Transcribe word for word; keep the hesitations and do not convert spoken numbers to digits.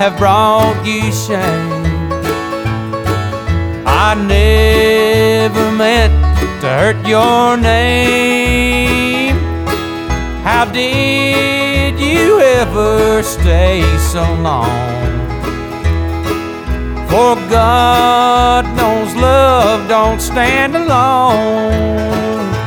have brought you shame. I never meant to hurt your name. How did you ever stay so long? For God knows love don't stand alone.